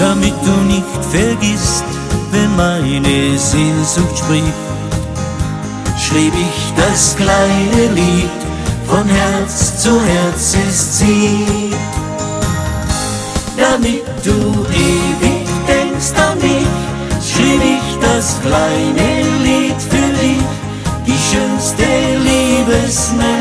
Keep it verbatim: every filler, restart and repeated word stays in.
damit du nicht vergisst, wenn meine Sehnsucht spricht, schrieb ich das kleine Lied, von Herz zu Herz es zieht. Damit du ewig denkst an mich, schrieb ich das kleine Lied für dich, die schönste Liebesmelodie.